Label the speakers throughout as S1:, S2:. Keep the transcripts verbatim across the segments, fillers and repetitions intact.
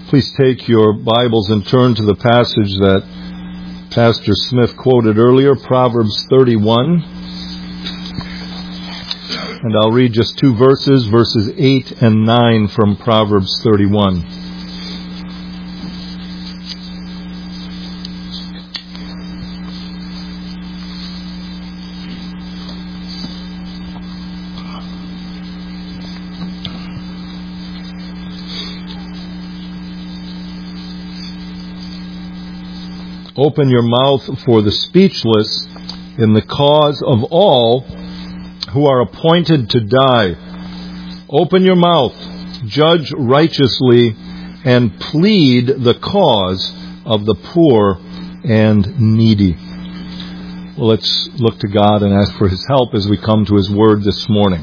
S1: Please take your Bibles and turn to the passage that Pastor Smith quoted earlier, Proverbs thirty-one. And I'll read just two verses, verses eight and nine from Proverbs thirty-one. Open your mouth for the speechless in the cause of all who are appointed to die. Open your mouth, judge righteously, and plead the cause of the poor and needy. Well, let's look to God and ask for His help as we come to His Word this morning.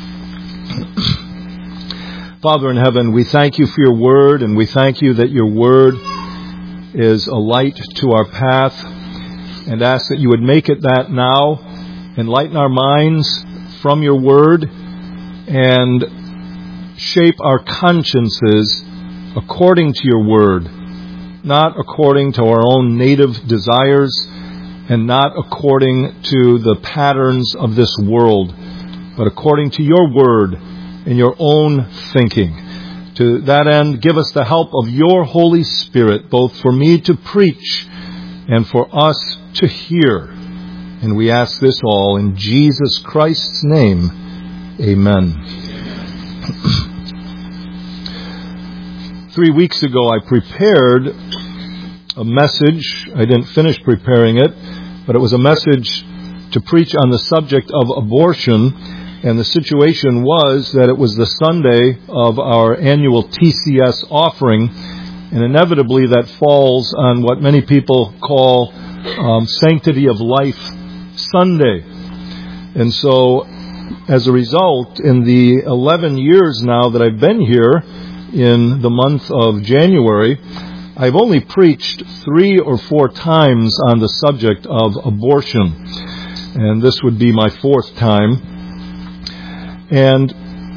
S1: Father in heaven, we thank You for Your Word, and we thank You that Your Word is a light to our path, and ask that You would make it that now, enlighten our minds from Your Word, and shape our consciences according to Your Word, not according to our own native desires, and not according to the patterns of this world, but according to Your Word and Your own thinking. To that end, give us the help of Your Holy Spirit, both for me to preach and for us to hear. And we ask this all in Jesus Christ's name. Amen. Three weeks ago, I prepared a message. I didn't finish preparing it, but it was a message to preach on the subject of abortion. And the situation was that it was the Sunday of our annual T C S offering, and inevitably that falls on what many people call um, Sanctity of Life Sunday. And so, as a result, in the eleven years now that I've been here in the month of January, I've only preached three or four times on the subject of abortion. And this would be my fourth time. And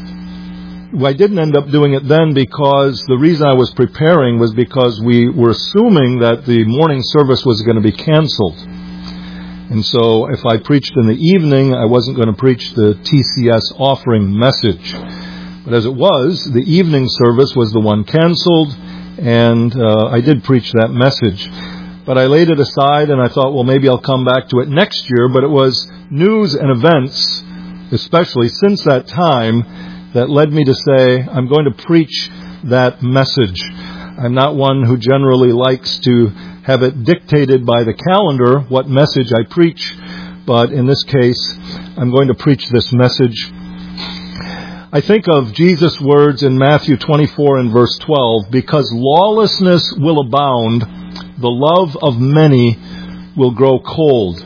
S1: I didn't end up doing it then because the reason I was preparing was because we were assuming that the morning service was going to be canceled. And so if I preached in the evening, I wasn't going to preach the T C S offering message. But as it was, the evening service was the one canceled, and uh, I did preach that message. But I laid it aside, and I thought, well, maybe I'll come back to it next year. But it was news and events, especially since that time, that led me to say, I'm going to preach that message. I'm not one who generally likes to have it dictated by the calendar what message I preach, but in this case, I'm going to preach this message. I think of Jesus' words in Matthew twenty-four and verse twelve, because lawlessness will abound, the love of many will grow cold.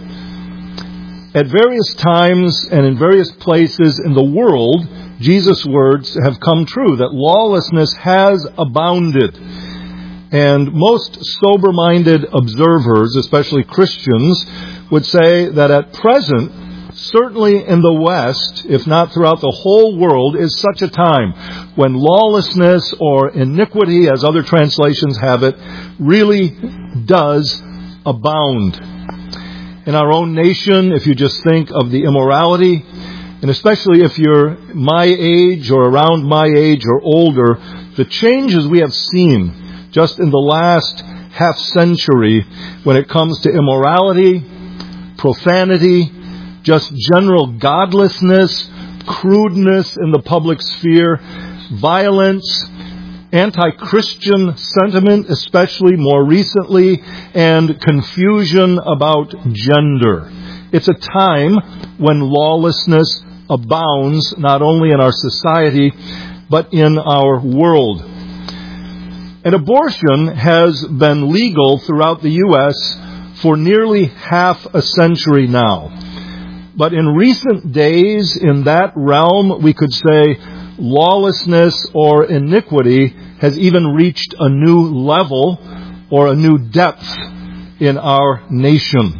S1: At various times and in various places in the world, Jesus' words have come true, that lawlessness has abounded. And most sober-minded observers, especially Christians, would say that at present, certainly in the West, if not throughout the whole world, is such a time when lawlessness or iniquity, as other translations have it, really does abound. In our own nation, if you just think of the immorality, and especially if you're my age or around my age or older, the changes we have seen just in the last half century when it comes to immorality, profanity, just general godlessness, crudeness in the public sphere, violence, anti-Christian sentiment, especially more recently, and confusion about gender. It's a time when lawlessness abounds, not only in our society, but in our world. And abortion has been legal throughout the U S for nearly half a century now. But in recent days, in that realm, we could say lawlessness or iniquity has even reached a new level or a new depth in our nation.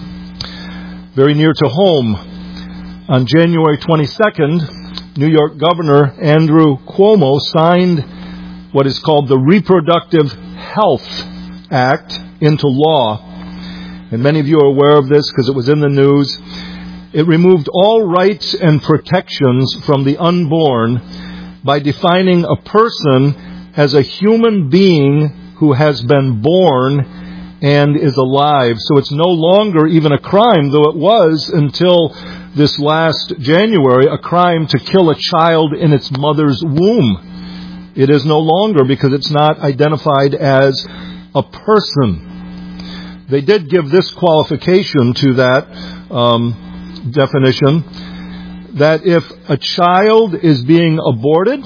S1: Very near to home, on January twenty-second, New York Governor Andrew Cuomo signed what is called the Reproductive Health Act into law. And many of you are aware of this because it was in the news. It removed all rights and protections from the unborn by defining a person as a human being who has been born and is alive. So it's no longer even a crime, though it was until this last January a crime to kill a child in its mother's womb. It is no longer, because it's not identified as a person. They did give this qualification to that um, definition, that if a child is being aborted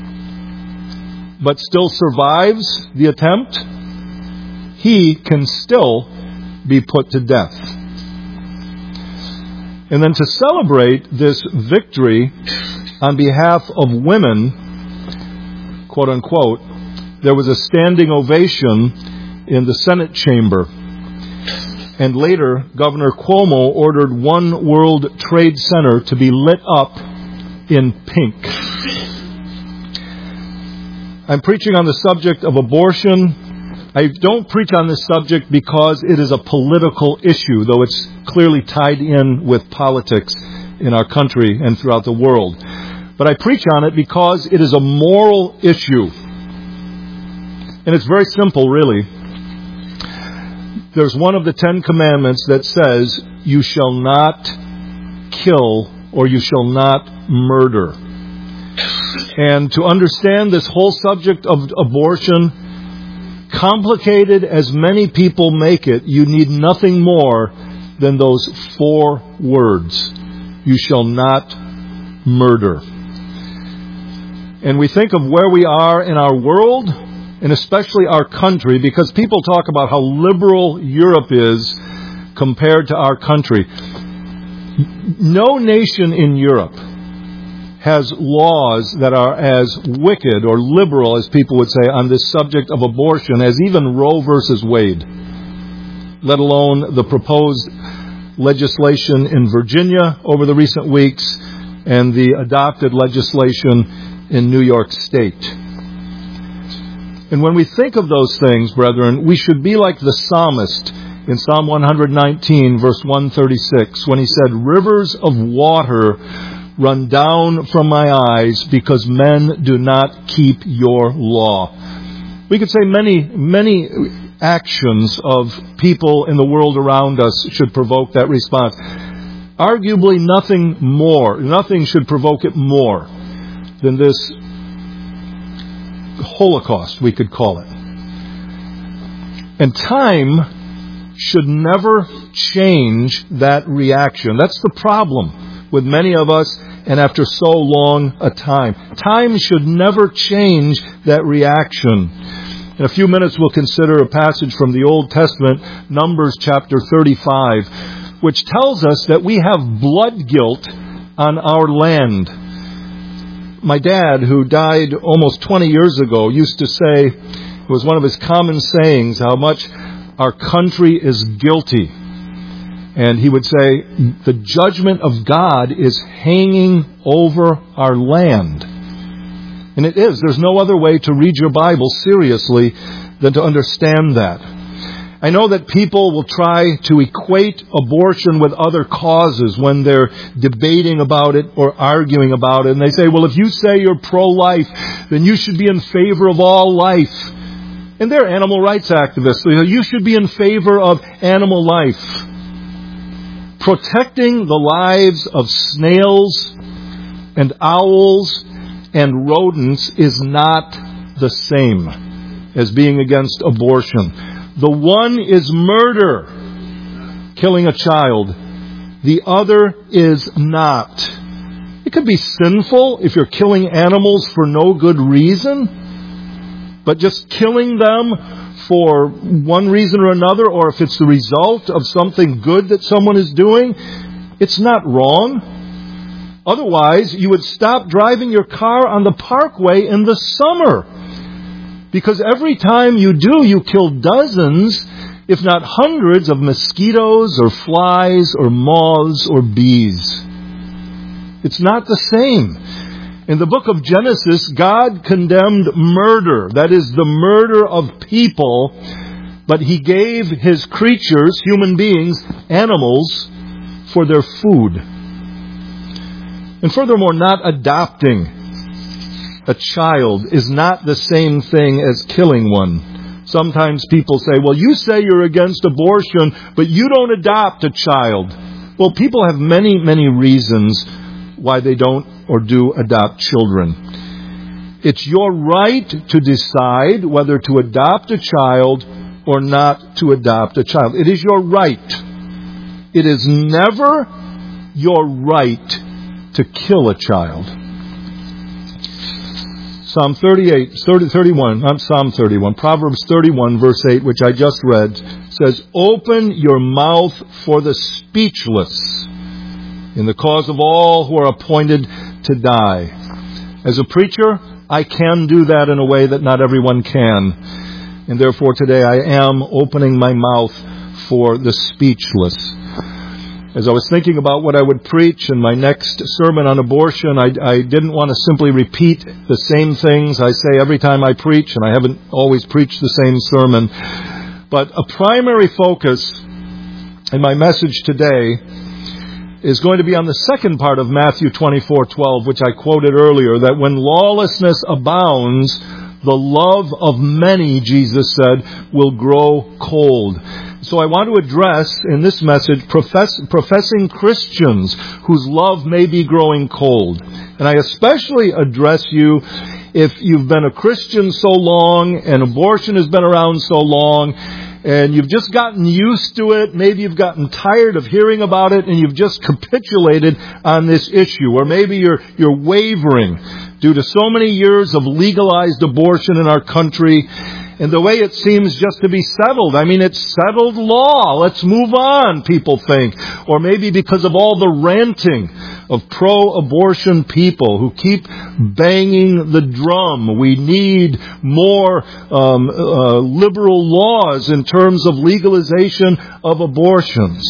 S1: but still survives the attempt, he can still be put to death. And then to celebrate this victory on behalf of women, quote unquote, there was a standing ovation in the Senate chamber. And later, Governor Cuomo ordered One World Trade Center to be lit up in pink. I'm preaching on the subject of abortion. I don't preach on this subject because it is a political issue, though it's clearly tied in with politics in our country and throughout the world. But I preach on it because it is a moral issue. And it's very simple, really. There's one of the Ten Commandments that says, you shall not kill or you shall not murder. And to understand this whole subject of abortion, complicated as many people make it, you need nothing more than those four words. You shall not murder. And we think of where we are in our world, and especially our country, because people talk about how liberal Europe is compared to our country. No nation in Europe has laws that are as wicked or liberal, as people would say, on this subject of abortion as even Roe versus Wade, let alone the proposed legislation in Virginia over the recent weeks and the adopted legislation in New York State. And when we think of those things, brethren, we should be like the psalmist in Psalm one nineteen, verse one thirty-six, when he said, rivers of water run down from my eyes because men do not keep your law. We could say many, many actions of people in the world around us should provoke that response. Arguably nothing more, nothing should provoke it more than this Holocaust, we could call it. And time should never change that reaction. That's the problem with many of us, and after so long a time. Time should never change that reaction. In a few minutes we'll consider a passage from the Old Testament, Numbers chapter thirty-five, which tells us that we have blood guilt on our land. My dad, who died almost twenty years ago, used to say, it was one of his common sayings, how much our country is guilty. And he would say, the judgment of God is hanging over our land. And it is. There's no other way to read your Bible seriously than to understand that. I know that people will try to equate abortion with other causes when they're debating about it or arguing about it. And they say, well, if you say you're pro-life, then you should be in favor of all life. And they're animal rights activists. So you should be in favor of animal life. Protecting the lives of snails and owls and rodents is not the same as being against abortion. The one is murder, killing a child. The other is not. It could be sinful if you're killing animals for no good reason, but just killing them for one reason or another, or if it's the result of something good that someone is doing, it's not wrong. Otherwise, you would stop driving your car on the parkway in the summer. Because every time you do, you kill dozens, if not hundreds, of mosquitoes or flies or moths or bees. It's not the same. In the book of Genesis, God condemned murder, that is, the murder of people, but He gave His creatures, human beings, animals, for their food. And furthermore, not adopting a child is not the same thing as killing one. Sometimes people say, well, you say you're against abortion, but you don't adopt a child. Well, people have many, many reasons why they don't or do adopt children. It's your right to decide whether to adopt a child or not to adopt a child. It is your right. It is never your right to kill a child. Psalm thirty-eight, thirty, thirty-one, not Psalm thirty-one, Proverbs thirty-one, verse eight, which I just read, says, "Open your mouth for the speechless in the cause of all who are appointed to die." As a preacher, I can do that in a way that not everyone can. And therefore today I am opening my mouth for the speechless. As I was thinking about what I would preach in my next sermon on abortion, I, I didn't want to simply repeat the same things I say every time I preach, and I haven't always preached the same sermon. But a primary focus in my message today is going to be on the second part of Matthew twenty-four twelve, which I quoted earlier, that when lawlessness abounds, the love of many, Jesus said, will grow cold. So I want to address in this message profess, professing Christians whose love may be growing cold. And I especially address you if you've been a Christian so long and abortion has been around so long and you've just gotten used to it. Maybe you've gotten tired of hearing about it and you've just capitulated on this issue. Or maybe you're, you're wavering due to so many years of legalized abortion in our country. And the way it seems just to be settled. I mean, it's settled law. Let's move on, people think. Or maybe because of all the ranting of pro-abortion people who keep banging the drum. We need more um, uh, liberal laws in terms of legalization of abortions.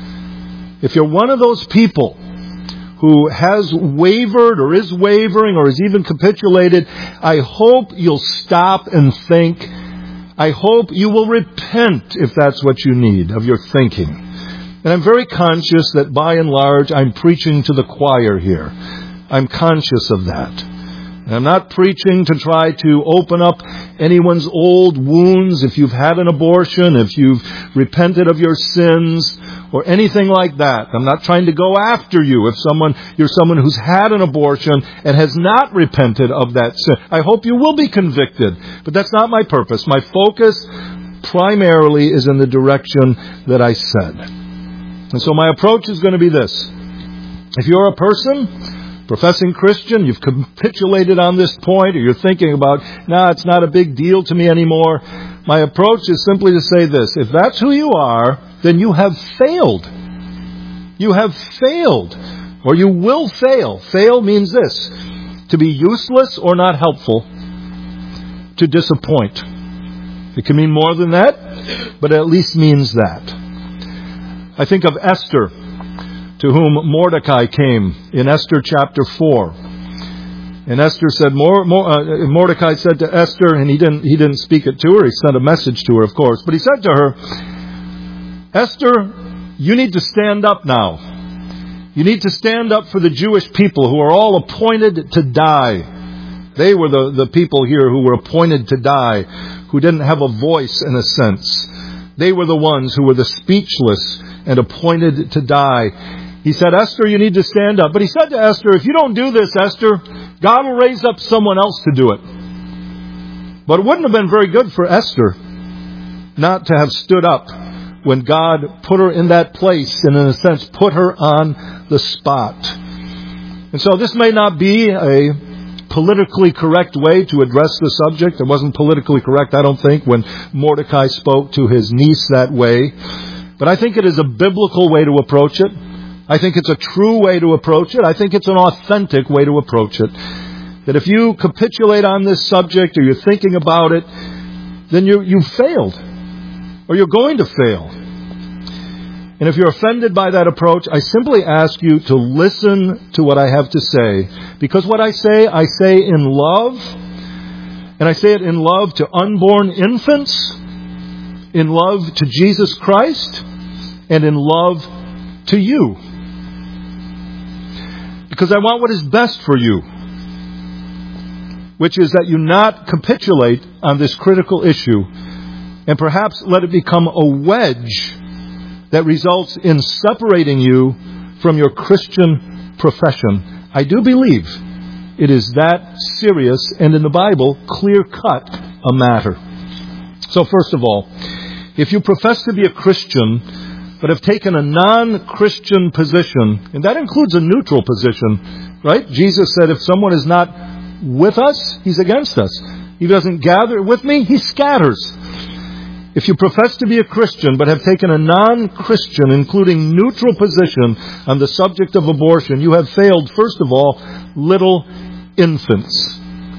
S1: If you're one of those people who has wavered or is wavering or has even capitulated, I hope you'll stop and think. I hope you will repent, if that's what you need, of your thinking. And I'm very conscious that by and large I'm preaching to the choir here. I'm conscious of that. And I'm not preaching to try to open up anyone's old wounds if you've had an abortion, if you've repented of your sins, or anything like that. I'm not trying to go after you if someone you're someone who's had an abortion and has not repented of that sin. I hope you will be convicted, but that's not my purpose. My focus primarily is in the direction that I said. And so my approach is going to be this. If you're a person, professing Christian, you've capitulated on this point, or you're thinking about, nah, it's not a big deal to me anymore, my approach is simply to say this. If that's who you are, then you have failed. You have failed. Or you will fail. Fail means this. To be useless or not helpful. To disappoint. It can mean more than that, but it at least means that. I think of Esther, to whom Mordecai came in Esther chapter four. And Esther said, Mor- Mor- uh, Mordecai said to Esther, and he didn't, he didn't speak it to her, he sent a message to her, of course, but he said to her, Esther, you need to stand up now. You need to stand up for the Jewish people who are all appointed to die. They were the, the people here who were appointed to die, who didn't have a voice in a sense. They were the ones who were the speechless and appointed to die. He said, Esther, you need to stand up. But he said to Esther, if you don't do this, Esther, God will raise up someone else to do it. But it wouldn't have been very good for Esther not to have stood up when God put her in that place and in a sense put her on the spot. And so this may not be a politically correct way to address the subject. It wasn't politically correct, I don't think, when Mordecai spoke to his niece that way. But I think it is a biblical way to approach it. I think it's a true way to approach it. I think it's an authentic way to approach it. That if you capitulate on this subject or you're thinking about it, then you, you've failed. Or you're going to fail. And if you're offended by that approach, I simply ask you to listen to what I have to say. Because what I say, I say in love. And I say it in love to unborn infants, in love to Jesus Christ, and in love to you. Because I want what is best for you, which is that you not capitulate on this critical issue, and perhaps let it become a wedge that results in separating you from your Christian profession. I do believe it is that serious and, in the Bible, clear-cut a matter. So first of all, if you profess to be a Christian, but have taken a non-Christian position, and that includes a neutral position, right? Jesus said if someone is not with us, he's against us. If he doesn't gather with me, he scatters. If you profess to be a Christian, but have taken a non-Christian, including neutral position on the subject of abortion, you have failed, first of all, little infants.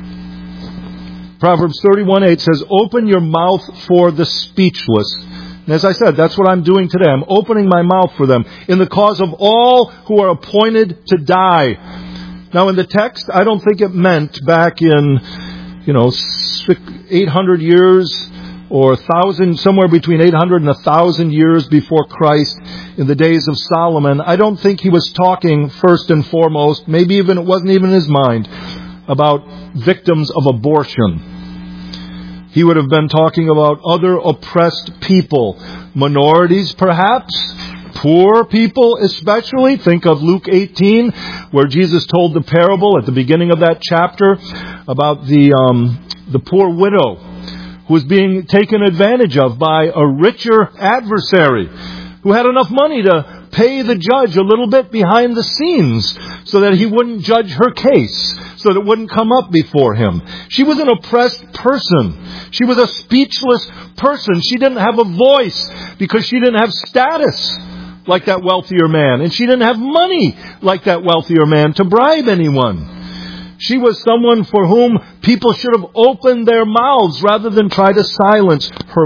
S1: Proverbs thirty-one eight says, open your mouth for the speechless. And as I said, that's what I'm doing today. I'm opening my mouth for them in the cause of all who are appointed to die. Now in the text, I don't think it meant back in, you know, eight hundred years or a thousand, somewhere between eight hundred and a thousand years before Christ, in the days of Solomon. I don't think he was talking first and foremost, maybe even it wasn't even in his mind, about victims of abortion. He would have been talking about other oppressed people, minorities perhaps, poor people especially. Think of Luke eighteen, where Jesus told the parable at the beginning of that chapter about the um, the poor widow who was being taken advantage of by a richer adversary who had enough money to pay the judge a little bit behind the scenes so that he wouldn't judge her case, so that it wouldn't come up before him. She was an oppressed person. She was a speechless person. She didn't have a voice because she didn't have status like that wealthier man. And she didn't have money like that wealthier man to bribe anyone. She was someone for whom people should have opened their mouths rather than try to silence her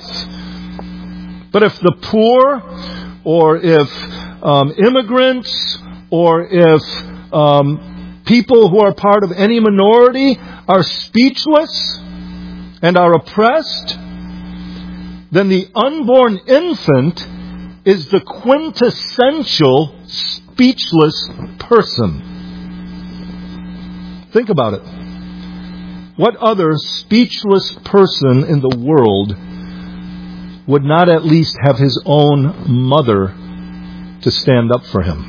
S1: mouth. But if the poor, or if um, immigrants, or if um, people who are part of any minority are speechless and are oppressed, then the unborn infant is the quintessential speechless person. Think about it. What other speechless person in the world would not at least have his own mother to stand up for him?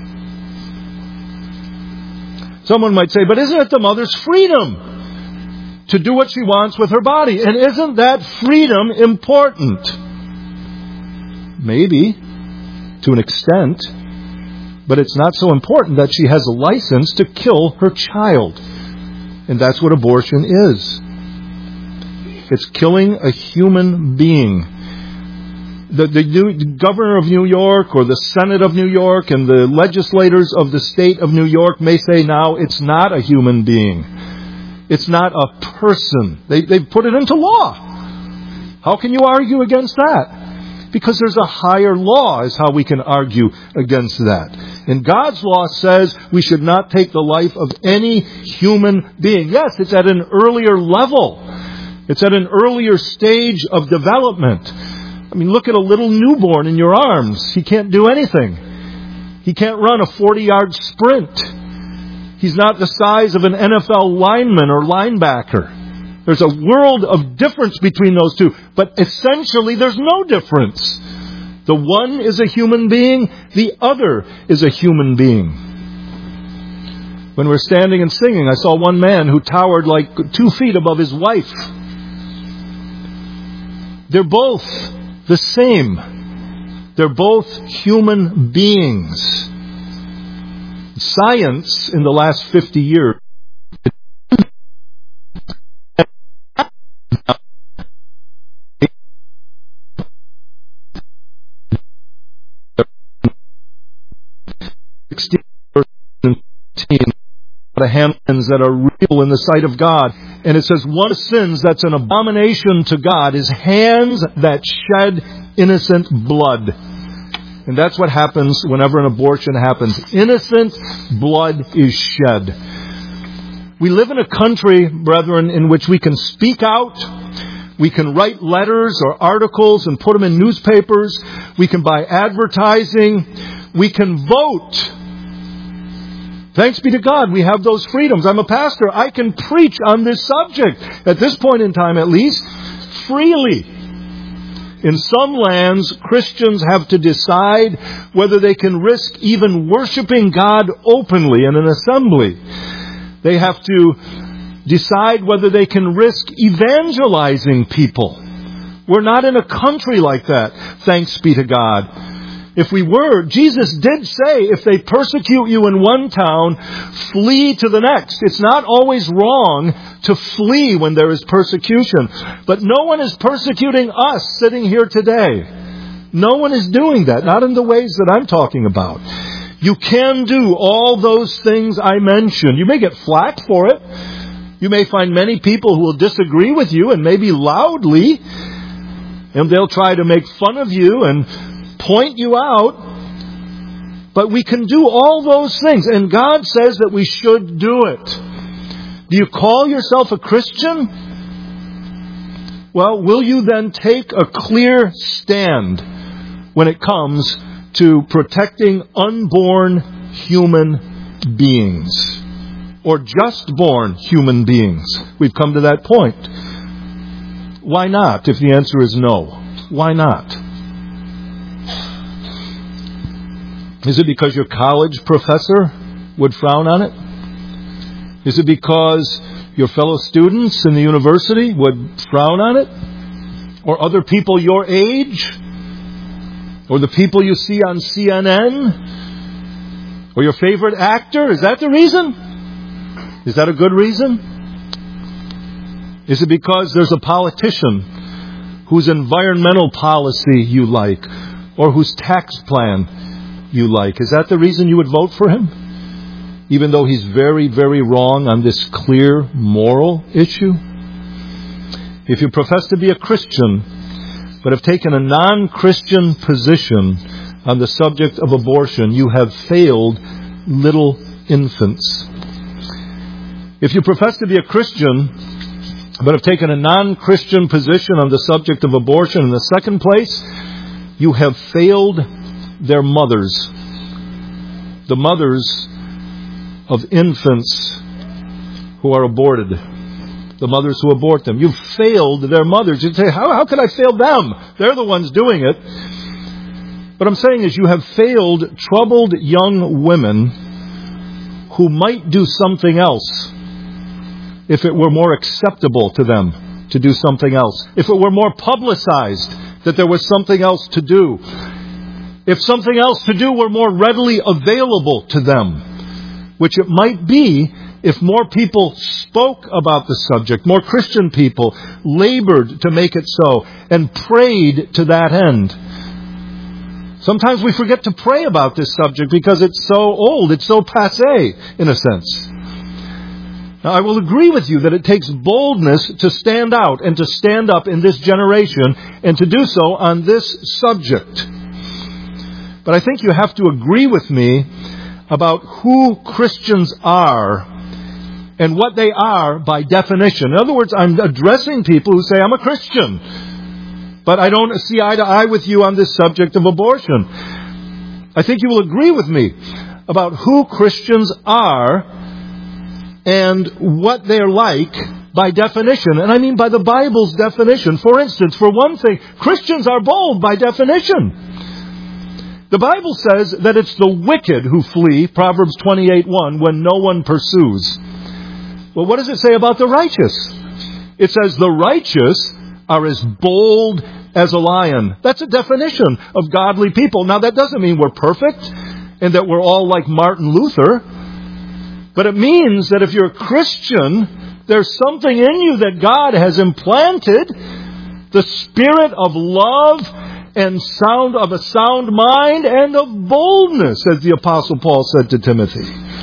S1: Someone might say, but isn't it the mother's freedom to do what she wants with her body? And isn't that freedom important? Maybe, to an extent, but it's not so important that she has a license to kill her child. And that's what abortion is. It's killing a human being. The, the, the governor of New York or the Senate of New York and the legislators of the state of New York may say now it's not a human being. It's not a person. They, they've put it into law. How can you argue against that? Because there's a higher law is how we can argue against that. And God's law says we should not take the life of any human being. Yes, it's at an earlier level. It's at an earlier stage of development. I mean, look at a little newborn in your arms. He can't do anything. He can't run a forty-yard sprint. He's not the size of an N F L lineman or linebacker. There's a world of difference between those two. But essentially, there's no difference. The one is a human being. The other is a human being. When we're standing and singing, I saw one man who towered like two feet above his wife. They're both the same. They're both human beings. Science in the last fifty years the hands that are real in the sight of God. And it says one of the sins that's an abomination to God is hands that shed innocent blood. And that's what happens whenever an abortion happens. Innocent blood is shed. We live in a country, brethren, in which we can speak out. We can write letters or articles and put them in newspapers. We can buy advertising. We can vote. Thanks be to God, we have those freedoms. I'm a pastor. I can preach on this subject, at this point in time at least, freely. In some lands, Christians have to decide whether they can risk even worshiping God openly in an assembly. They have to decide whether they can risk evangelizing people. We're not in a country like that, thanks be to God. If we were, Jesus did say, if they persecute you in one town, flee to the next. It's not always wrong to flee when there is persecution. But no one is persecuting us sitting here today. No one is doing that, not in the ways that I'm talking about. You can do all those things I mentioned. You may get flack for it. You may find many people who will disagree with you, and maybe loudly, and they'll try to make fun of you and point you out. But we can do all those things, and God says that we should do it. Do you call yourself a Christian? Well, will you then take a clear stand when it comes to protecting unborn human beings? Or just born human beings? We've come to that point. Why not, if the answer is no? Why not? Is it because your college professor would frown on it? Is it because your fellow students in the university would frown on it? Or other people your age? Or the people you see on C N N? Or your favorite actor? Is that the reason? Is that a good reason? Is it because there's a politician whose environmental policy you like, or whose tax plan you like? Is that the reason you would vote for him? Even though he's very, very wrong on this clear moral issue? If you profess to be a Christian, but have taken a non-Christian position on the subject of abortion, you have failed little infants. If you profess to be a Christian, but have taken a non-Christian position on the subject of abortion in the second place, you have failed their mothers. The mothers of infants who are aborted. The mothers who abort them. You've failed their mothers. You say, how, how could I fail them? They're the ones doing it. What I'm saying is you have failed troubled young women who might do something else if it were more acceptable to them to do something else. If it were more publicized that there was something else to do. If something else to do were more readily available to them. Which it might be if more people spoke about the subject. More Christian people labored to make it so and prayed to that end. Sometimes we forget to pray about this subject because it's so old, it's so passé, in a sense. Now, I will agree with you that it takes boldness to stand out and to stand up in this generation and to do so on this subject. But I think you have to agree with me about who Christians are and what they are by definition. In other words, I'm addressing people who say, I'm a Christian, but I don't see eye to eye with you on this subject of abortion. I think you will agree with me about who Christians are and what they're like by definition. And I mean by the Bible's definition. For instance, for one thing, Christians are bold by definition. The Bible says that it's the wicked who flee, Proverbs twenty-eight one, when no one pursues. Well, what does it say about the righteous? It says the righteous are as bold as a lion. That's a definition of godly people. Now, that doesn't mean we're perfect and that we're all like Martin Luther. But it means that if you're a Christian, there's something in you that God has implanted, the spirit of love and sound of a sound mind and of boldness, as the Apostle Paul said to Timothy.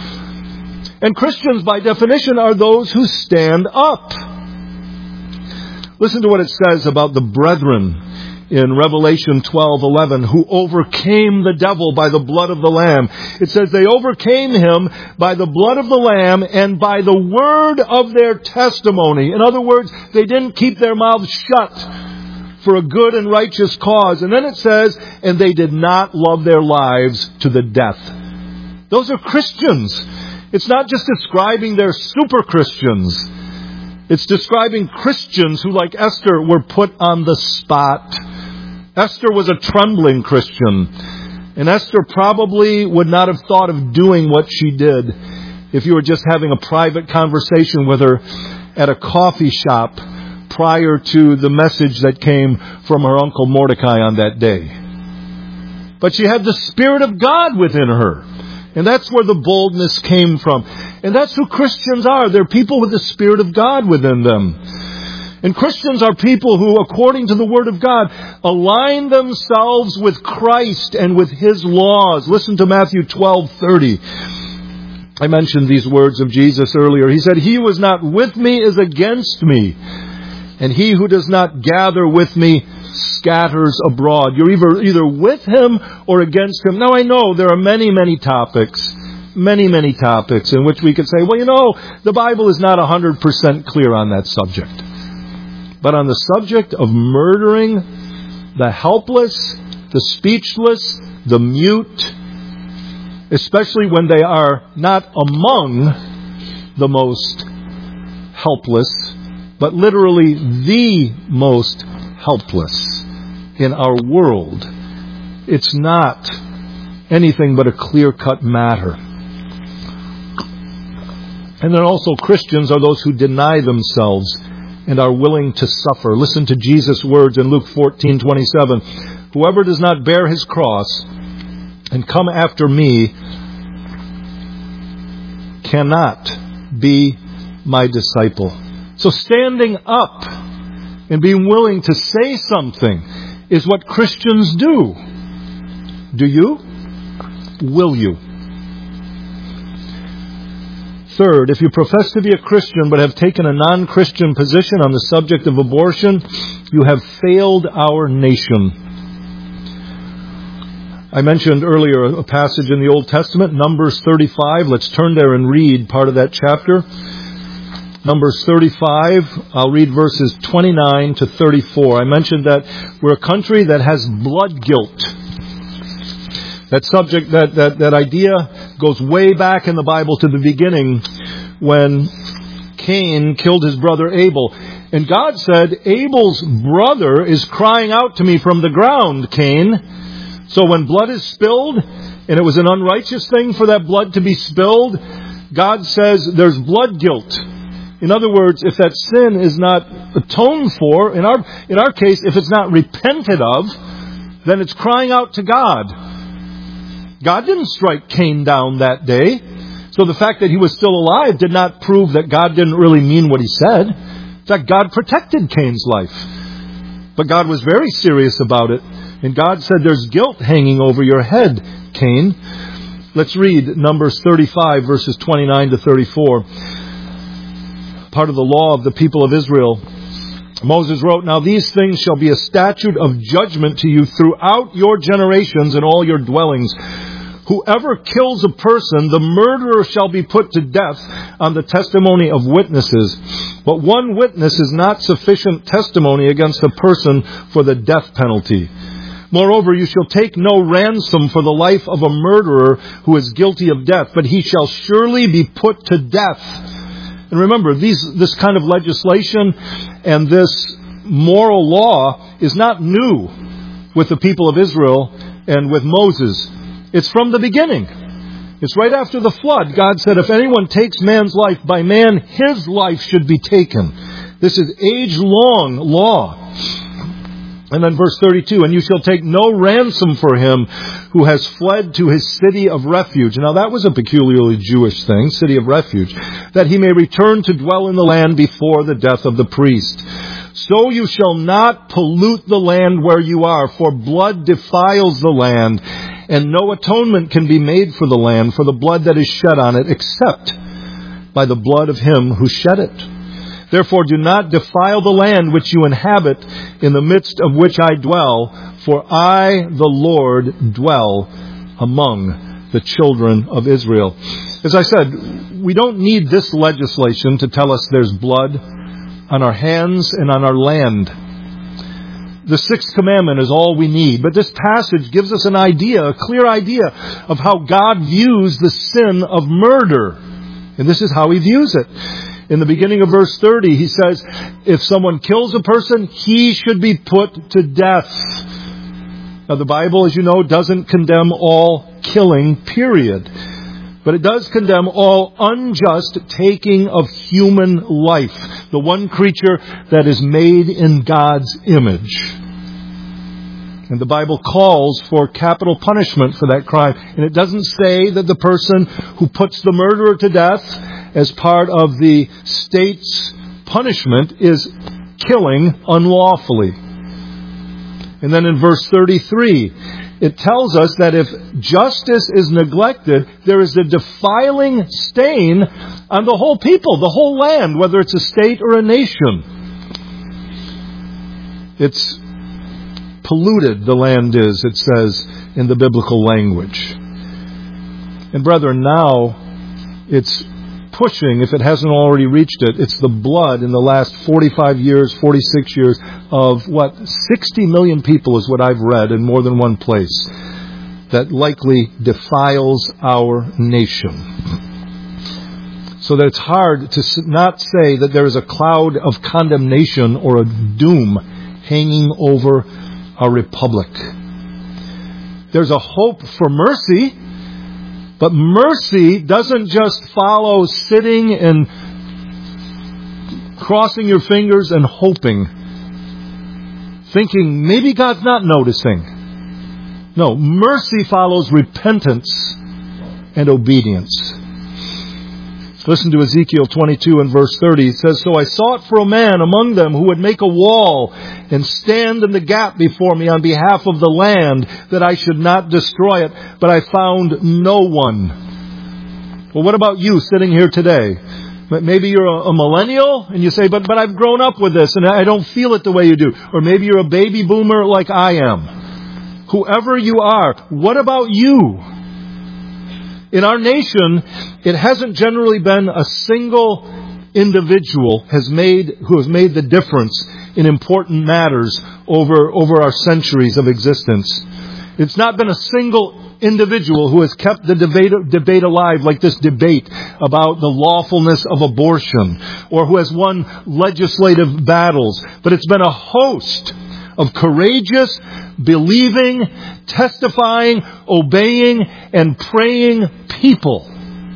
S1: And Christians, by definition, are those who stand up. Listen to what it says about the brethren in Revelation twelve eleven, who overcame the devil by the blood of the Lamb. It says they overcame him by the blood of the Lamb and by the word of their testimony. In other words, they didn't keep their mouths shut for a good and righteous cause. And then it says, and they did not love their lives to the death. Those are Christians. It's not just describing they're super Christians. It's describing Christians who, like Esther, were put on the spot. Esther was a trembling Christian. And Esther probably would not have thought of doing what she did if you were just having a private conversation with her at a coffee shop prior to the message that came from her uncle Mordecai on that day. But she had the Spirit of God within her. And that's where the boldness came from. And that's who Christians are. They're people with the Spirit of God within them. And Christians are people who, according to the Word of God, align themselves with Christ and with His laws. Listen to Matthew twelve thirty. I mentioned these words of Jesus earlier. He said, "He who is not with me is against me, and he who does not gather with me scatters abroad." You're either, either with him or against him. Now, I know there are many, many topics, many, many topics in which we could say, well, you know, the Bible is not one hundred percent clear on that subject. But on the subject of murdering the helpless, the speechless, the mute, especially when they are not among the most helpless, but literally the most helpless in our world, it's not anything but a clear-cut matter. And then also Christians are those who deny themselves and are willing to suffer. Listen to Jesus' words in Luke fourteen twenty-seven. "Whoever does not bear his cross and come after me cannot be my disciple." So standing up and being willing to say something is what Christians do. Do you? Will you? Third, if you profess to be a Christian but have taken a non-Christian position on the subject of abortion, you have failed our nation. I mentioned earlier a passage in the Old Testament, Numbers thirty-five. Let's turn there and read part of that chapter. Numbers thirty-five, I'll read verses twenty-nine to thirty-four. I mentioned that we're a country that has blood guilt. That subject, that, that, that idea goes way back in the Bible to the beginning when Cain killed his brother Abel. And God said, "Abel's brother is crying out to me from the ground, Cain." So when blood is spilled, and it was an unrighteous thing for that blood to be spilled, God says there's blood guilt. In other words, if that sin is not atoned for, in our, in our case, if it's not repented of, then it's crying out to God. God didn't strike Cain down that day. So the fact that he was still alive did not prove that God didn't really mean what he said. In fact, God protected Cain's life. But God was very serious about it. And God said, "There's guilt hanging over your head, Cain." Let's read Numbers thirty-five, verses twenty-nine to thirty-four. Part of the law of the people of Israel. Moses wrote, "Now these things shall be a statute of judgment to you throughout your generations and all your dwellings. Whoever kills a person, the murderer shall be put to death on the testimony of witnesses. But one witness is not sufficient testimony against a person for the death penalty. Moreover, you shall take no ransom for the life of a murderer who is guilty of death, but he shall surely be put to death." And remember, these, this kind of legislation and this moral law is not new with the people of Israel and with Moses. It's from the beginning. It's right after the flood. God said, if anyone takes man's life, by man his life should be taken. This is age-long law. And then verse thirty-two, "And you shall take no ransom for him who has fled to his city of refuge." Now that was a peculiarly Jewish thing, city of refuge, "that he may return to dwell in the land before the death of the priest. So you shall not pollute the land where you are, for blood defiles the land, and no atonement can be made for the land, for the blood that is shed on it, except by the blood of him who shed it. Therefore do not defile the land which you inhabit, in the midst of which I dwell, for I, the Lord, dwell among the children of Israel. As I said, we don't need this legislation to tell us there's blood on our hands and on our land. The sixth commandment is all we need. But this passage gives us an idea, a clear idea of how God views the sin of murder. And this is how He views it. In the beginning of verse thirty, He says, if someone kills a person, he should be put to death. Now the Bible, as you know, doesn't condemn all killing, period. But it does condemn all unjust taking of human life, the one creature that is made in God's image. And the Bible calls for capital punishment for that crime. And it doesn't say that the person who puts the murderer to death as part of the state's punishment is killing unlawfully. And then in verse thirty-three, it tells us that if justice is neglected, there is a defiling stain on the whole people, the whole land, whether it's a state or a nation. It's polluted, the land is, it says in the biblical language. And brethren, now it's pushing, if it hasn't already reached it, it's the blood in the last forty-five years, forty-six years of what, sixty million people is what I've read in more than one place, that likely defiles our nation. So that it's hard to not say that there is a cloud of condemnation or a doom hanging over our republic. There's a hope for mercy. But mercy doesn't just follow sitting and crossing your fingers and hoping, thinking maybe God's not noticing. No, mercy follows repentance and obedience. Listen to Ezekiel twenty-two and verse thirty. It says, so I sought for a man among them who would make a wall and stand in the gap before me on behalf of the land, that I should not destroy it, but I found no one. Well, what about you sitting here today? Maybe you're a, a millennial and you say, but, but I've grown up with this and I don't feel it the way you do. Or maybe you're a baby boomer like I am. Whoever you are, what about you? In our nation, it hasn't generally been a single individual has made who has made the difference in important matters over, over our centuries of existence. It's not been a single individual who has kept the debate, debate alive, like this debate about the lawfulness of abortion, or who has won legislative battles, but it's been a host of courageous, believing, testifying, obeying, and praying people.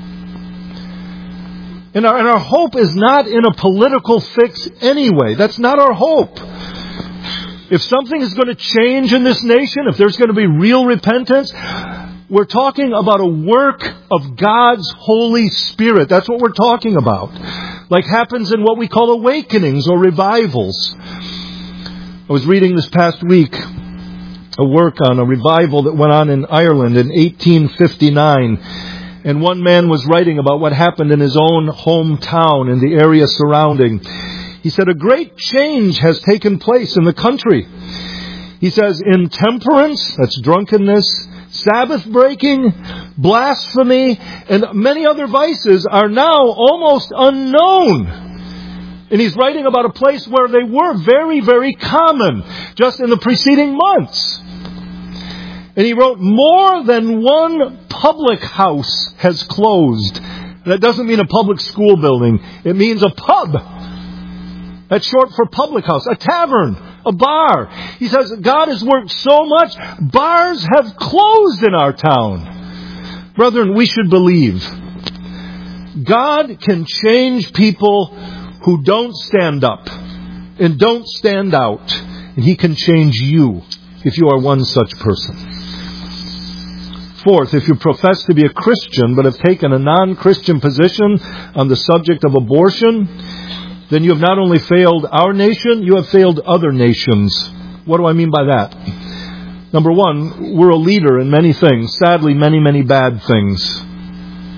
S1: And our, and our hope is not in a political fix anyway. That's not our hope. If something is going to change in this nation, if there's going to be real repentance, we're talking about a work of God's Holy Spirit. That's what we're talking about. Like happens in what we call awakenings or revivals. I was reading this past week a work on a revival that went on in Ireland in eighteen fifty-nine. And one man was writing about what happened in his own hometown and the area surrounding. He said, a great change has taken place in the country. He says, intemperance, that's drunkenness, Sabbath breaking, blasphemy, and many other vices are now almost unknown. And he's writing about a place where they were very, very common just in the preceding months. And he wrote, more than one public house has closed. That doesn't mean a public school building. It means a pub. That's short for public house. A tavern. A bar. He says, God has worked so much, bars have closed in our town. Brethren, we should believe God can change people who don't stand up and don't stand out. And He can change you if you are one such person. Fourth, if you profess to be a Christian but have taken a non-Christian position on the subject of abortion, then you have not only failed our nation, you have failed other nations. What do I mean by that? Number one, we're a leader in many things. Sadly, many, many bad things.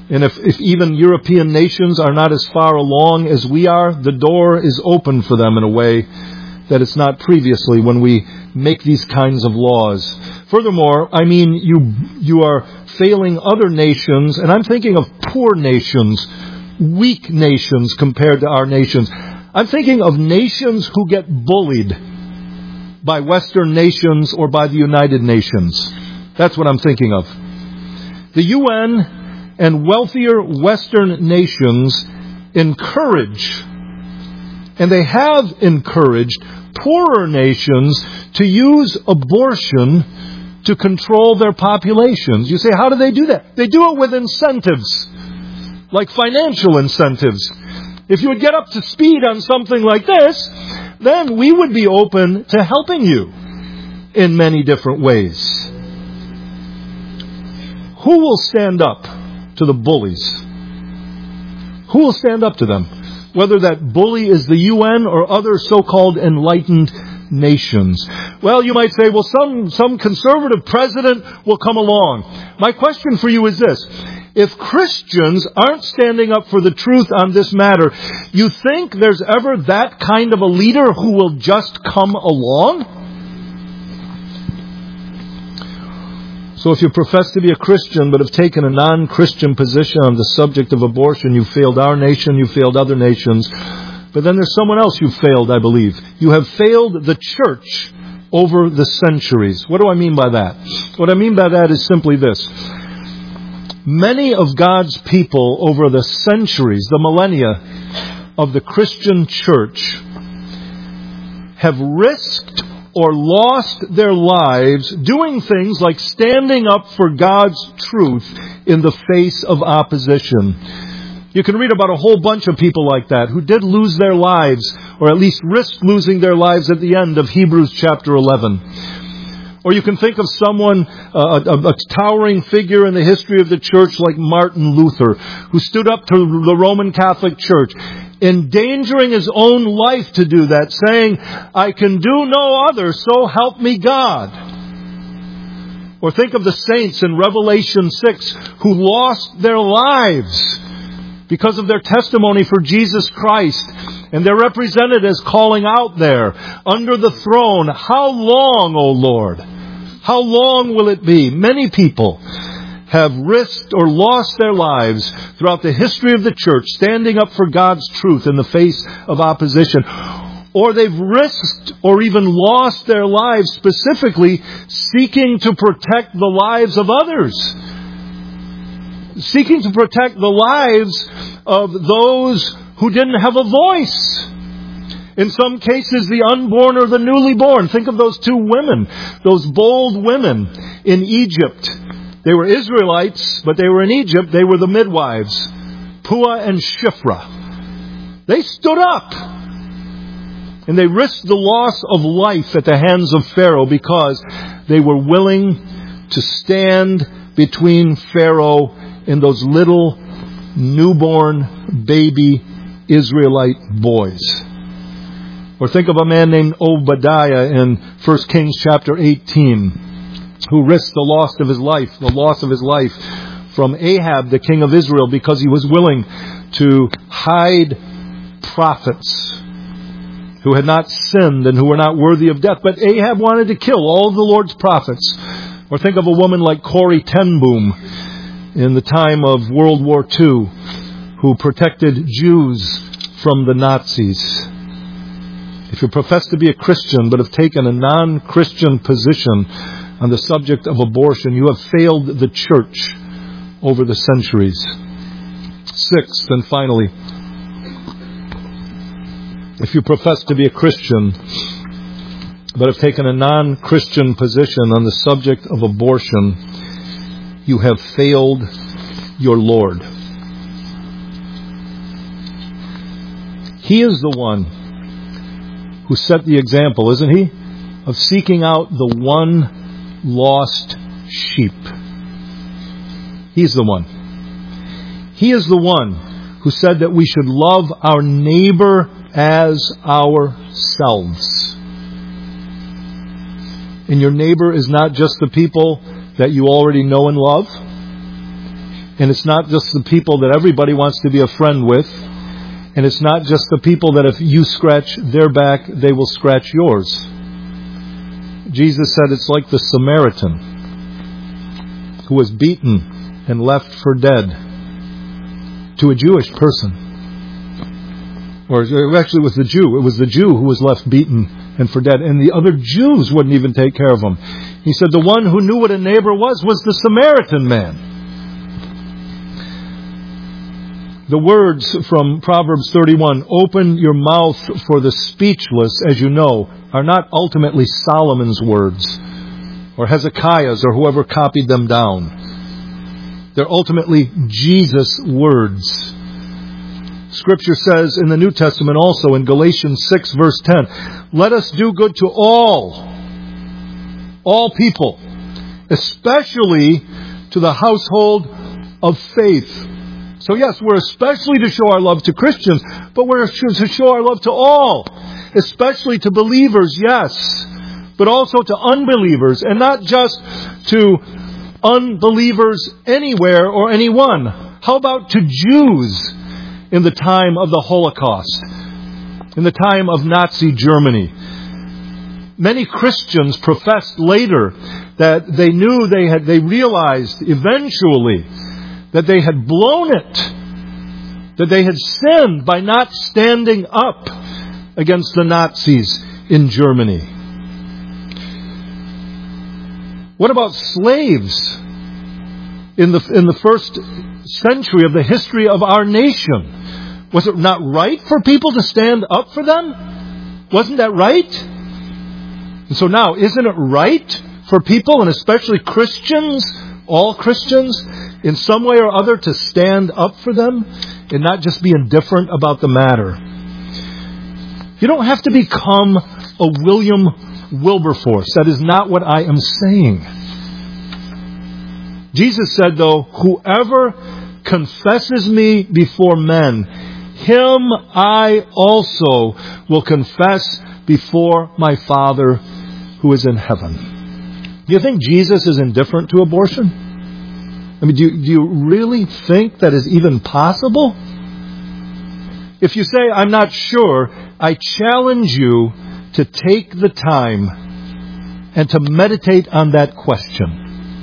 S1: And if, if even European nations are not as far along as we are, the door is open for them in a way that it's not previously when we make these kinds of laws. Furthermore, I mean, you you are failing other nations, and I'm thinking of poor nations, weak nations compared to our nations. I'm thinking of nations who get bullied by Western nations or by the United Nations. That's what I'm thinking of. The U N and wealthier Western nations encourage, and they have encouraged, poorer nations to use abortion to control their populations. You say, how do they do that? They do it with incentives, like financial incentives. If you would get up to speed on something like this, then we would be open to helping you in many different ways. Who will stand up to the bullies? Who will stand up to them? Whether that bully is the U N or other so-called enlightened nations. Well, you might say, well, some, some conservative president will come along. My question for you is this. If Christians aren't standing up for the truth on this matter, you think there's ever that kind of a leader who will just come along? So if you profess to be a Christian but have taken a non-Christian position on the subject of abortion, you failed our nation, you failed other nations. But then there's someone else you failed, I believe. You have failed the church over the centuries. What do I mean by that? What I mean by that is simply this. Many of God's people over the centuries, the millennia of the Christian church, have risked or lost their lives doing things like standing up for God's truth in the face of opposition. You can read about a whole bunch of people like that who did lose their lives, or at least risked losing their lives at the end of Hebrews chapter eleven. Or you can think of someone, uh, a, a towering figure in the history of the church like Martin Luther, who stood up to the Roman Catholic Church, endangering his own life to do that, saying, I can do no other, so help me God. Or think of the saints in Revelation six who lost their lives because of their testimony for Jesus Christ. And they're represented as calling out there under the throne, how long, O Lord? How long will it be? Many people have risked or lost their lives throughout the history of the church, standing up for God's truth in the face of opposition. Or they've risked or even lost their lives specifically seeking to protect the lives of others. Seeking to protect the lives of those who didn't have a voice. In some cases, the unborn or the newly born. Think of those two women, those bold women in Egypt. They were Israelites, but they were in Egypt. They were the midwives, Puah and Shiphrah. They stood up, and they risked the loss of life at the hands of Pharaoh because they were willing to stand between Pharaoh and those little newborn baby Israelite boys. Or think of a man named Obadiah in First Kings chapter eighteen, who risked the loss of his life, the loss of his life from Ahab, the king of Israel, because he was willing to hide prophets who had not sinned and who were not worthy of death. But Ahab wanted to kill all of the Lord's prophets. Or think of a woman like Corrie ten Boom in the time of World War Two, who protected Jews from the Nazis. If you profess to be a Christian but have taken a non-Christian position on the subject of abortion, you have failed the church over the centuries. Sixth and finally, if you profess to be a Christian but have taken a non-Christian position on the subject of abortion, you have failed your Lord. He is the one who set the example, isn't he, of seeking out the one lost sheep. He's the one. He is the one who said that we should love our neighbor as ourselves. And your neighbor is not just the people that you already know and love. And it's not just the people that everybody wants to be a friend with. And it's not just the people that if you scratch their back, they will scratch yours. Jesus said it's like the Samaritan who was beaten and left for dead to a Jewish person. Or actually it was the Jew. It was the Jew who was left beaten and for dead. And the other Jews wouldn't even take care of him. He said the one who knew what a neighbor was was the Samaritan man. The words from Proverbs thirty-one, open your mouth for the speechless, as you know, are not ultimately Solomon's words or Hezekiah's or whoever copied them down. They're ultimately Jesus' words. Scripture says in the New Testament also in Galatians six verse ten, let us do good to all, all people, especially to the household of faith. So yes, we're especially to show our love to Christians, but we're to show our love to all, especially to believers, yes, but also to unbelievers, and not just to unbelievers anywhere or anyone. How about to Jews in the time of the Holocaust, in the time of Nazi Germany? Many Christians professed later that they knew they had, they realized eventually that they had blown it, that they had sinned by not standing up against the Nazis in Germany. What about slaves in the in the first century of the history of our nation? Was it not right for people to stand up for them? Wasn't that right? And so now, isn't it right for people, and especially Christians, all Christians, in some way or other to stand up for them and not just be indifferent about the matter? You don't have to become a William Wilberforce. That is not what I am saying. Jesus said, though, whoever confesses me before men, him I also will confess before my Father who is in heaven. Do you think Jesus is indifferent to abortion? I mean, do you, do you really think that is even possible? If you say, I'm not sure, I challenge you to take the time and to meditate on that question.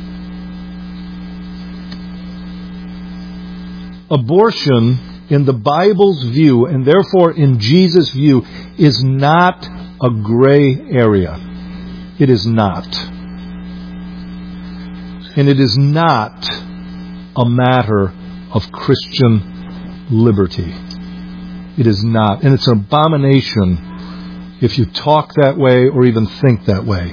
S1: Abortion, in the Bible's view, and therefore in Jesus' view, is not a gray area. It is not. And it is not a matter of Christian liberty. It is not. And it's an abomination if you talk that way or even think that way.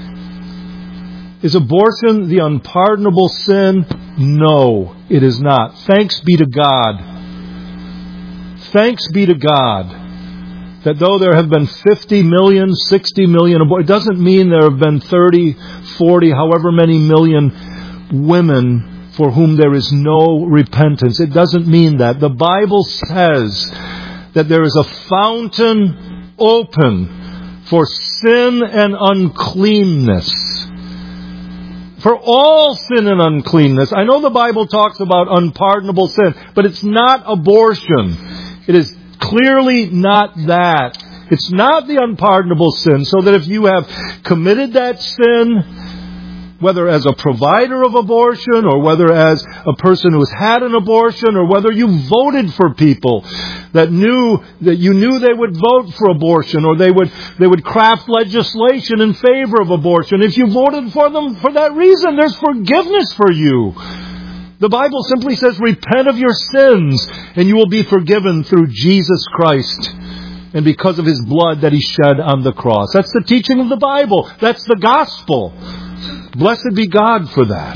S1: Is abortion the unpardonable sin? No, it is not. Thanks be to God. Thanks be to God that though there have been fifty million, sixty million abortions, it doesn't mean there have been thirty, forty, however many million women for whom there is no repentance. It doesn't mean that. The Bible says that there is a fountain open for sin and uncleanness. For all sin and uncleanness. I know the Bible talks about unpardonable sin, but it's not abortion. It is clearly not that. It's not the unpardonable sin, so that if you have committed that sin, whether as a provider of abortion, or whether as a person who's had an abortion, or whether you voted for people that knew that you knew they would vote for abortion, or they would they would craft legislation in favor of abortion. If you voted for them for that reason, there's forgiveness for you. The Bible simply says, repent of your sins, and you will be forgiven through Jesus Christ, and because of His blood that He shed on the cross. That's the teaching of the Bible. That's the gospel. Blessed be God for that.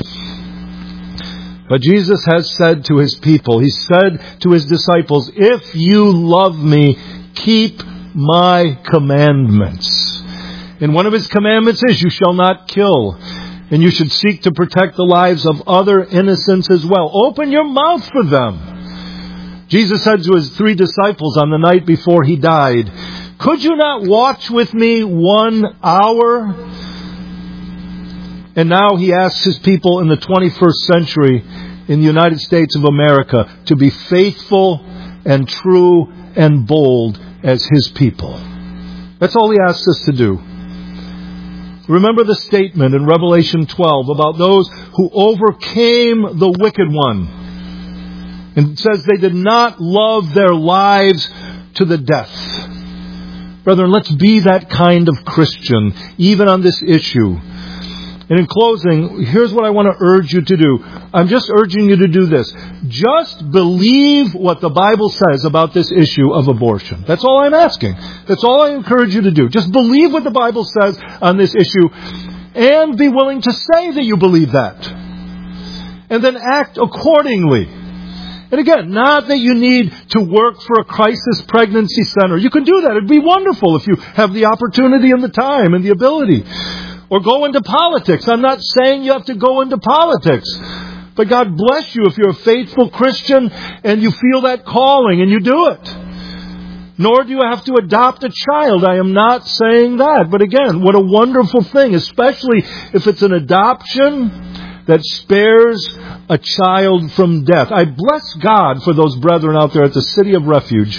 S1: But Jesus has said to His people, He said to His disciples, if you love me, keep my commandments. And one of His commandments is, you shall not kill. And you should seek to protect the lives of other innocents as well. Open your mouth for them. Jesus said to His three disciples on the night before He died, could you not watch with me one hour? And now He asks His people in the twenty-first century, in the United States of America to be faithful and true and bold as His people. That's all He asks us to do. Remember the statement in Revelation twelve about those who overcame the wicked one. And it says they did not love their lives to the death. Brethren, let's be that kind of Christian, even on this issue. And in closing, here's what I want to urge you to do. I'm just urging you to do this. Just believe what the Bible says about this issue of abortion. That's all I'm asking. That's all I encourage you to do. Just believe what the Bible says on this issue and be willing to say that you believe that. And then act accordingly. And again, not that you need to work for a crisis pregnancy center. You can do that. It'd be wonderful if you have the opportunity and the time and the ability. Or go into politics. I'm not saying you have to go into politics. But God bless you if you're a faithful Christian and you feel that calling and you do it. Nor do you have to adopt a child. I am not saying that. But again, what a wonderful thing, especially if it's an adoption that spares a child from death. I bless God for those brethren out there at the City of Refuge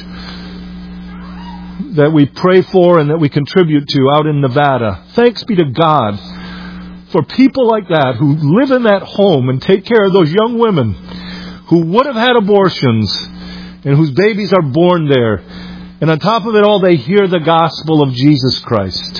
S1: that we pray for and that we contribute to out in Nevada. Thanks be to God for people like that who live in that home and take care of those young women who would have had abortions and whose babies are born there. And on top of it all, they hear the gospel of Jesus Christ.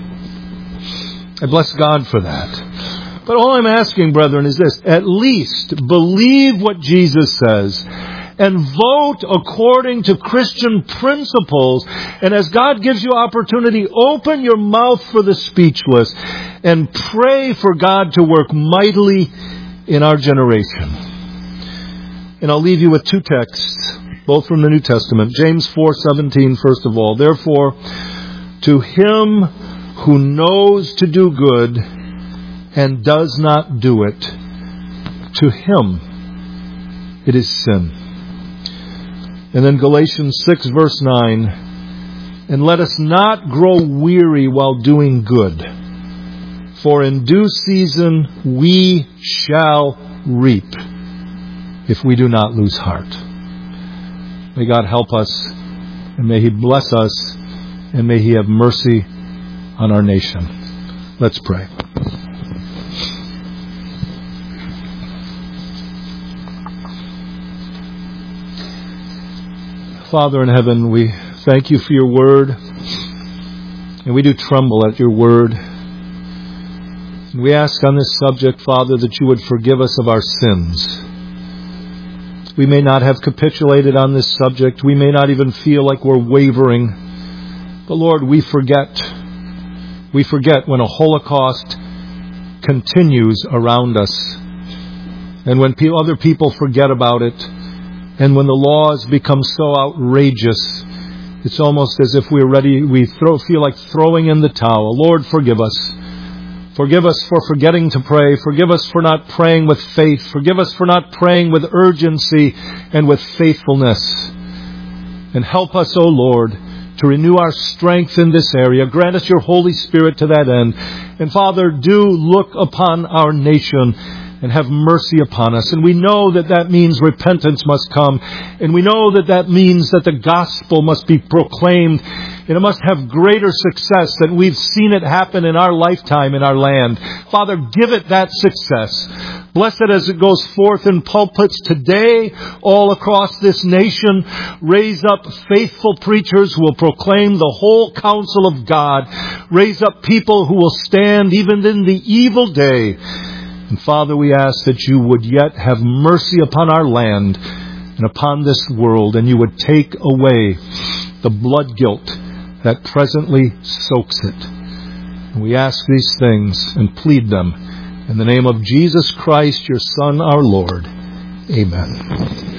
S1: I bless God for that. But all I'm asking, brethren, is this. At least believe what Jesus says and vote according to Christian principles. And as God gives you opportunity, open your mouth for the speechless and pray for God to work mightily in our generation. And I'll leave you with two texts, both from the New Testament. James four seventeen, first of all. Therefore, to him who knows to do good and does not do it, to him it is sin. And then Galatians six verse nine, and let us not grow weary while doing good, for in due season we shall reap if we do not lose heart. May God help us, and may He bless us, and may He have mercy on our nation. Let's pray. Father in heaven, we thank you for your word, and we do tremble at your word. And we ask on this subject, Father, that you would forgive us of our sins. We may not have capitulated on this subject. We may not even feel like we're wavering. But Lord, we forget. We forget when a Holocaust continues around us. And when pe- other people forget about it. And when the laws become so outrageous, it's almost as if we're ready, we throw, feel like throwing in the towel. Lord, forgive us. Forgive us for forgetting to pray. Forgive us for not praying with faith. Forgive us for not praying with urgency and with faithfulness. And help us, O Lord, to renew our strength in this area. Grant us your Holy Spirit to that end. And Father, do look upon our nation and have mercy upon us. And we know that that means repentance must come. And we know that that means that the gospel must be proclaimed. And it must have greater success than we've seen it happen in our lifetime in our land. Father, give it that success. Bless it as it goes forth in pulpits today all across this nation. Raise up faithful preachers who will proclaim the whole counsel of God. Raise up people who will stand even in the evil day. And Father, we ask that you would yet have mercy upon our land and upon this world, and you would take away the blood guilt that presently soaks it. And we ask these things and plead them in the name of Jesus Christ, your Son, our Lord. Amen.